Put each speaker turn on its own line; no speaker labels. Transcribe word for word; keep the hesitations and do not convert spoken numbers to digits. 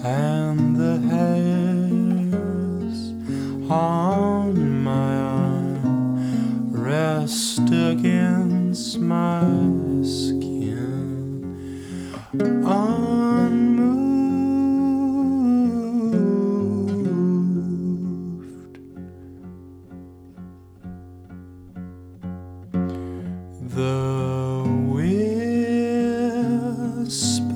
and the hairs on my arm rest against my skin, unmoved. The